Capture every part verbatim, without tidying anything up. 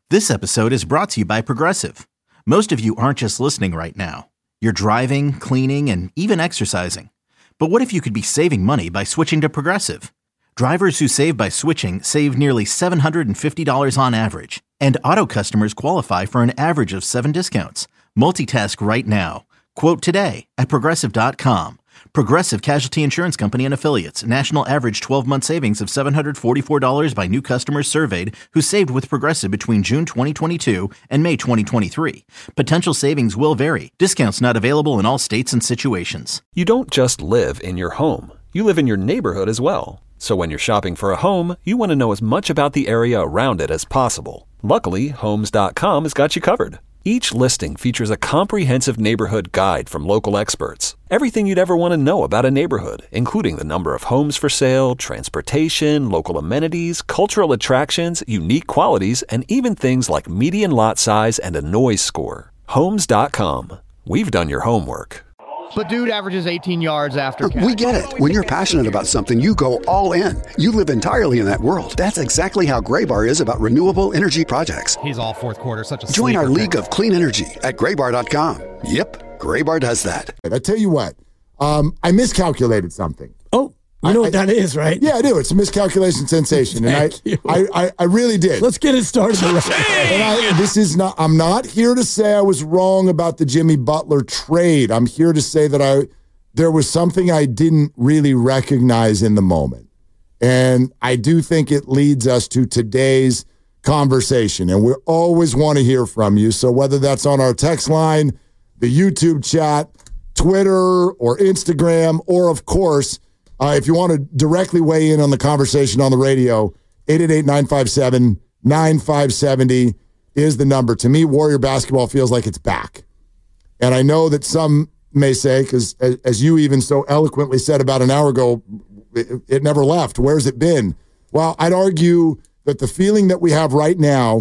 This episode is brought to you by Progressive. Most of you aren't just listening right now. You're driving, cleaning, and even exercising. But what if you could be saving money by switching to Progressive? Drivers who save by switching save nearly seven hundred fifty dollars on average. And auto customers qualify for an average of seven discounts. Multitask right now. Quote today at Progressive dot com. Progressive Casualty Insurance Company and Affiliates. National average twelve-month savings of seven hundred forty-four dollars by new customers surveyed who saved with Progressive between June twenty twenty-two and May twenty twenty-three. Potential savings will vary. Discounts not available in all states and situations. You don't just live in your home. You live in your neighborhood as well. So when you're shopping for a home, you want to know as much about the area around it as possible. Luckily, Homes dot com has got you covered. Each listing features a comprehensive neighborhood guide from local experts. Everything you'd ever want to know about a neighborhood, including the number of homes for sale, transportation, local amenities, cultural attractions, unique qualities, and even things like median lot size and a noise score. Homes dot com. We've done your homework. But dude averages eighteen yards after catch. We get it. When you're passionate about something, you go all in. You live entirely in that world. That's exactly how Graybar is about renewable energy projects. He's all fourth quarter, such a Join our sleeper league pick. of clean energy at graybar dot com. Yep, Graybar does that. I tell you what, um, I miscalculated something. Oh, you I, know I, what that is, right? Yeah, I do. It's a miscalculation sensation, and I, I, I, I really did. Let's get it started. And I, this is not. I'm not here to say I was wrong about the Jimmy Butler trade. I'm here to say that I. There was something I didn't really recognize in the moment. And I do think it leads us to today's conversation. And we always want to hear from you. So whether that's on our text line, the YouTube chat, Twitter, or Instagram, or, of course, uh, if you want to directly weigh in on the conversation on the radio, eight eight eight, nine five seven, nine five seven zero is the number. To me, Warrior basketball feels like it's back. And I know that some may say, because as, as you even so eloquently said about an hour ago, it, it never left. Where's it been? Well, I'd argue that the feeling that we have right now,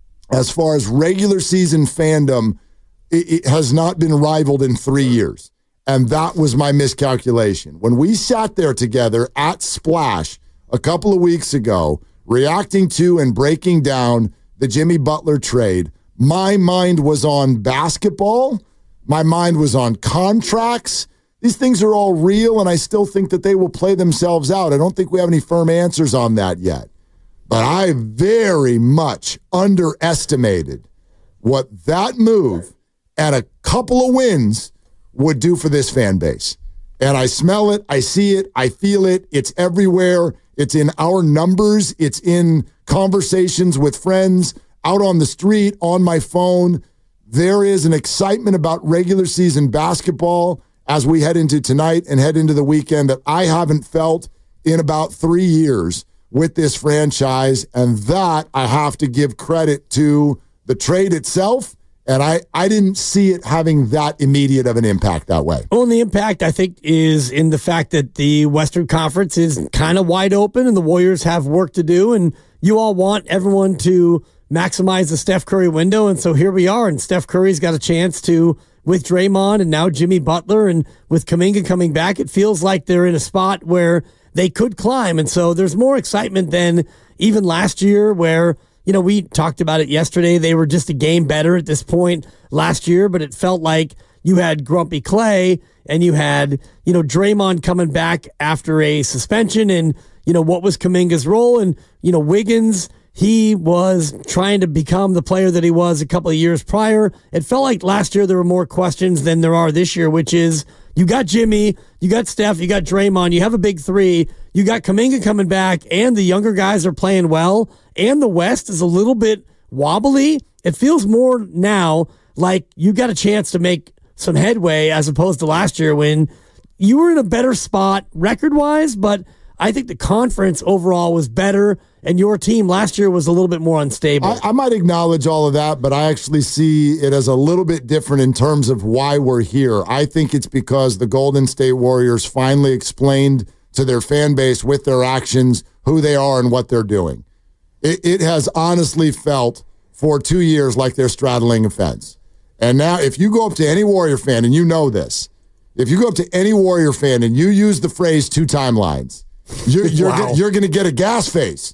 as far as regular season fandom, it, it has not been rivaled in three years. And that was my miscalculation. When we sat there together at Splash a couple of weeks ago, reacting to and breaking down the Jimmy Butler trade, my mind was on basketball. My mind was on contracts. These things are all real, and I still think that they will play themselves out. I don't think we have any firm answers on that yet. But I very much underestimated what that move and a couple of wins would do for this fan base. And I smell it, I see it, I feel it. It's everywhere. It's in our numbers. It's in conversations with friends, out on the street, on my phone. There is an excitement about regular season basketball as we head into tonight and head into the weekend that I haven't felt in about three years with this franchise. And that I have to give credit to the trade itself. And I, I didn't see it having that immediate of an impact that way. Well, and the impact, I think, is in the fact that the Western Conference is kind of wide open and the Warriors have work to do. And you all want everyone to maximize the Steph Curry window, and so here we are, and Steph Curry's got a chance to, with Draymond and now Jimmy Butler, and with Kuminga coming back, it feels like they're in a spot where they could climb, and so there's more excitement than even last year where, you know, we talked about it yesterday, they were just a game better at this point last year, but it felt like you had Grumpy Clay, and you had, you know, Draymond coming back after a suspension, and, you know, what was Kuminga's role, and, you know, Wiggins, he was trying to become the player that he was a couple of years prior. It felt like last year there were more questions than there are this year, which is you got Jimmy, you got Steph, you got Draymond, you have a big three, you got Kuminga coming back, and the younger guys are playing well, and the West is a little bit wobbly. It feels more now like you got a chance to make some headway as opposed to last year when you were in a better spot record-wise, but I think the conference overall was better, and your team last year was a little bit more unstable. I, I might acknowledge all of that, but I actually see it as a little bit different in terms of why we're here. I think it's because the Golden State Warriors finally explained to their fan base with their actions who they are and what they're doing. It, it has honestly felt for two years like they're straddling a fence. And now if you go up to any Warrior fan, and you know this, if you go up to any Warrior fan and you use the phrase two timelines, you're, you're, wow. you're going to get a gas face.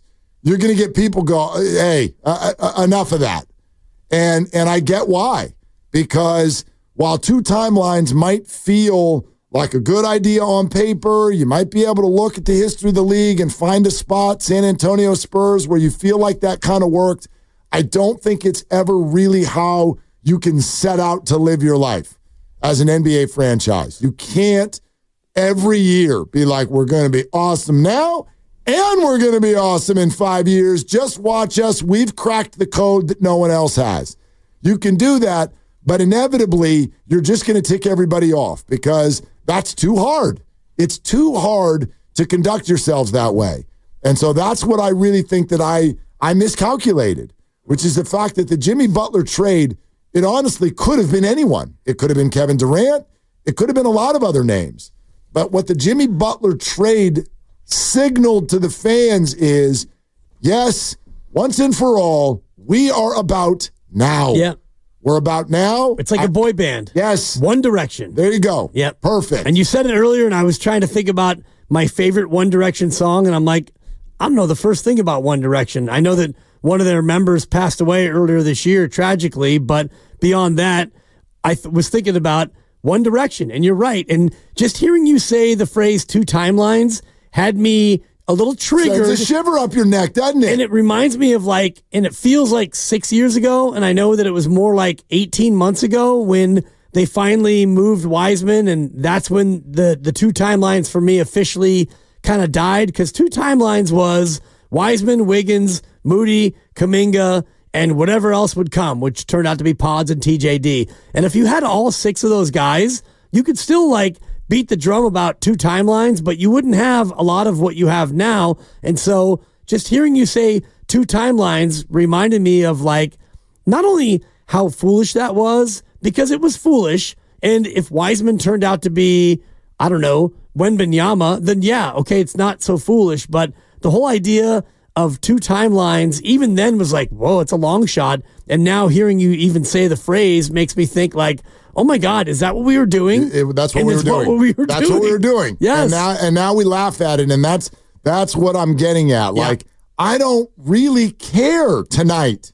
you're going to get people go, hey, uh, uh, enough of that. And and I get why. Because while two timelines might feel like a good idea on paper, you might be able to look at the history of the league and find a spot, San Antonio Spurs, where you feel like that kind of worked. I don't think it's ever really how you can set out to live your life as an N B A franchise. You can't every year be like, we're going to be awesome now and we're going to be awesome in five years. Just watch us. We've cracked the code that no one else has. You can do that, but inevitably, you're just going to tick everybody off because that's too hard. It's too hard to conduct yourselves that way. And so that's what I really think that I, I miscalculated, which is the fact that the Jimmy Butler trade, it honestly could have been anyone. It could have been Kevin Durant. It could have been a lot of other names. But what the Jimmy Butler trade signaled to the fans is, yes, once and for all, we are about now. Yeah. We're about now. It's like I, a boy band. Yes. One Direction. There you go. Yeah. Perfect. And you said it earlier, and I was trying to think about my favorite One Direction song, and I'm like, I don't know the first thing about One Direction. I know that one of their members passed away earlier this year, tragically, but beyond that, I th- was thinking about One Direction, and you're right. And just hearing you say the phrase two timelines had me a little triggered. Sends a shiver up your neck, doesn't it? And it reminds me of like, and it feels like six years ago, and I know that it was more like eighteen months ago when they finally moved Wiseman, and that's when the, the two timelines for me officially kind of died, because two timelines was Wiseman, Wiggins, Moody, Kuminga, and whatever else would come, which turned out to be Pods and T J D. And if you had all six of those guys, you could still like beat the drum about two timelines, but you wouldn't have a lot of what you have now. And so just hearing you say two timelines reminded me of like, not only how foolish that was, because it was foolish. And if Wiseman turned out to be, I don't know, Wembanyama, then yeah, okay, it's not so foolish. But the whole idea of two timelines, even then was like, whoa, it's a long shot. And now hearing you even say the phrase makes me think like, oh my God, is that what we were doing? It, it, that's what and we were doing. What we were that's doing. what we were doing. Yes. And now, and now we laugh at it, and that's that's what I'm getting at. Yeah. Like, I don't really care tonight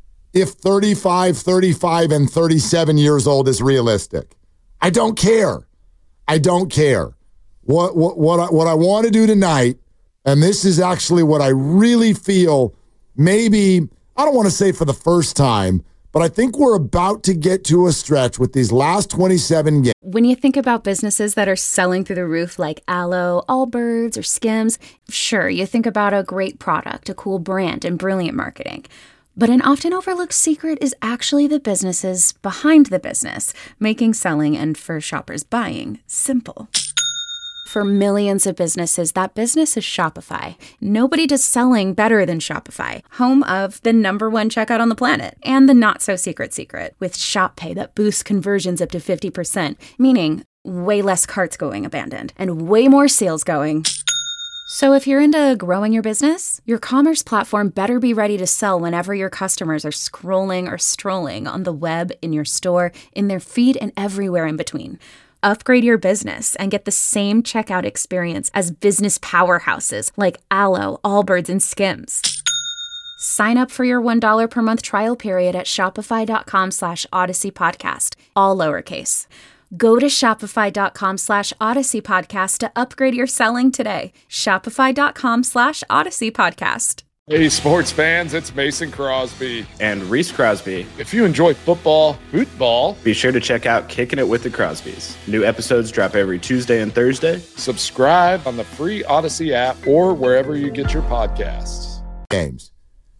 if thirty-five, thirty-five, and thirty-seven years old is realistic. I don't care. I don't care. What what what I, what I want to do tonight, and this is actually what I really feel, maybe, I don't want to say for the first time, but I think we're about to get to a stretch with these last twenty-seven games. When you think about businesses that are selling through the roof like Aloe, Allbirds, or Skims, sure, you think about a great product, a cool brand, and brilliant marketing. But an often overlooked secret is actually the businesses behind the business, making selling and, for shoppers, buying simple. For millions of businesses, that business is Shopify. Nobody does selling better than Shopify, home of the number one checkout on the planet, and the not-so-secret secret, with Shop Pay that boosts conversions up to fifty percent, meaning way less carts going abandoned, and way more sales going. So if you're into growing your business, your commerce platform better be ready to sell whenever your customers are scrolling or strolling on the web, in your store, in their feed, and everywhere in between. Upgrade your business and get the same checkout experience as business powerhouses like Aloe, Allbirds, and Skims. Sign up for your one dollar per month trial period at shopify.com slash Odyssey Podcast, all lowercase. Go to shopify.com slash Odyssey Podcast to upgrade your selling today. Shopify.com slash Odyssey Podcast. Hey, sports fans, it's Mason Crosby. And Reese Crosby. If you enjoy football, football, be sure to check out Kicking It with the Crosbys. New episodes drop every Tuesday and Thursday. Subscribe on the free Odyssey app or wherever you get your podcasts. Games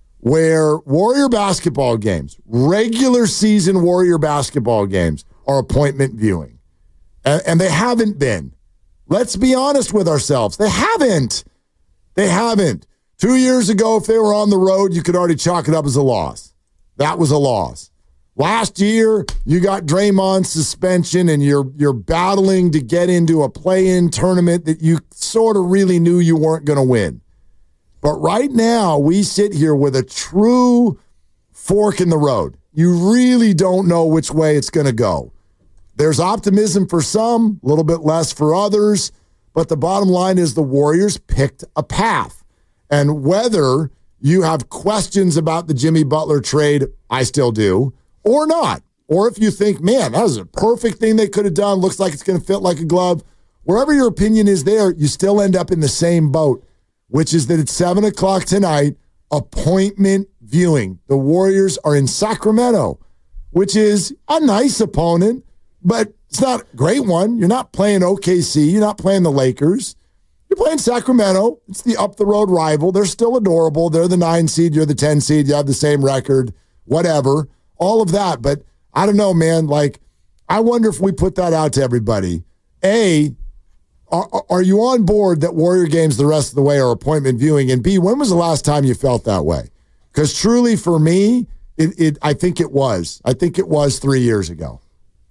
where Warrior basketball games, regular season Warrior basketball games, are appointment viewing. And, and they haven't been. Let's be honest with ourselves. They haven't. They haven't. Two years ago, if they were on the road, you could already chalk it up as a loss. That was a loss. Last year, you got Draymond's suspension, and you're you're battling to get into a play-in tournament that you sort of really knew you weren't going to win. But right now, we sit here with a true fork in the road. You really don't know which way it's going to go. There's optimism for some, a little bit less for others, but the bottom line is the Warriors picked a path. And whether you have questions about the Jimmy Butler trade, I still do, or not. Or if you think, man, that was a perfect thing they could have done, looks like it's going to fit like a glove. Wherever your opinion is there, you still end up in the same boat, which is that it's seven o'clock tonight, appointment viewing. The Warriors are in Sacramento, which is a nice opponent, but it's not a great one. You're not playing O K C. You're not playing the Lakers. You're playing Sacramento. It's the up-the-road rival. They're still adorable. They're the nine seed. You're the ten seed. You have the same record, whatever, all of that. But I don't know, man. Like, I wonder if we put that out to everybody. A, are, are you on board that Warrior games the rest of the way are appointment viewing? And B, when was the last time you felt that way? Because truly, for me, it, it I think it was. I think it was three years ago.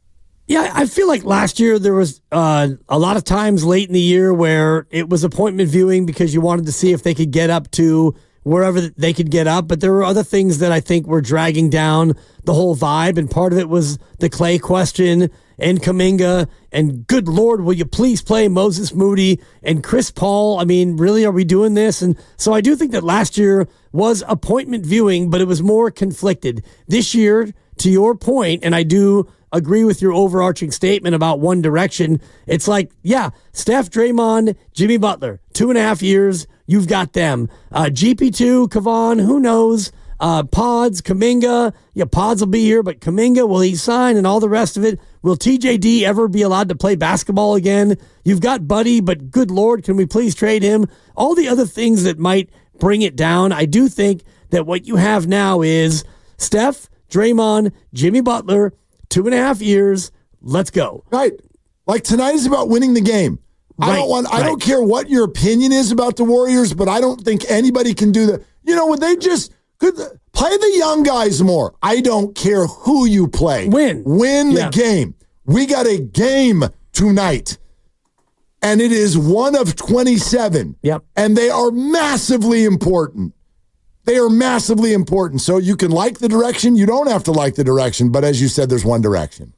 Yeah, I feel like last year there was uh, a lot of times late in the year where it was appointment viewing because you wanted to see if they could get up to wherever they could get up. But there were other things that I think were dragging down the whole vibe. And part of it was the Clay question and Kuminga. And good Lord, will you please play Moses Moody and Chris Paul? I mean, really, are we doing this? And so I do think that last year was appointment viewing, but it was more conflicted. This year, to your point, and I do agree with your overarching statement about One Direction. It's like, yeah, Steph, Draymond, Jimmy Butler, two and a half years, you've got them. Uh, G P two, Kevon, who knows? Uh, Pods, Kuminga, yeah, Pods will be here, but Kuminga, will he sign and all the rest of it? Will T J D ever be allowed to play basketball again? You've got Buddy, but good Lord, can we please trade him? All the other things that might bring it down. I do think that what you have now is Steph, Draymond, Jimmy Butler, two and a half years. Let's go. Right. Like tonight is about winning the game. Right, I don't want. I right. don't care what your opinion is about the Warriors, but I don't think anybody can do that. You know, when they just could play the young guys more. I don't care who you play. Win. Win yeah. the game. We got a game tonight. And it is one of twenty-seven. Yep. And they are massively important. They are massively important. So you can like the direction. You don't have to like the direction. But as you said, there's one direction.